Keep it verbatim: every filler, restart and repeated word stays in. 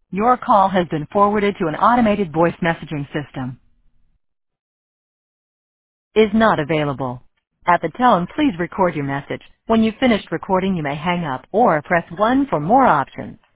Your call has been forwarded to an automated voice messaging system. Is not available. At the tone, please record your message. When you've finished recording, you may hang up or press one for more options.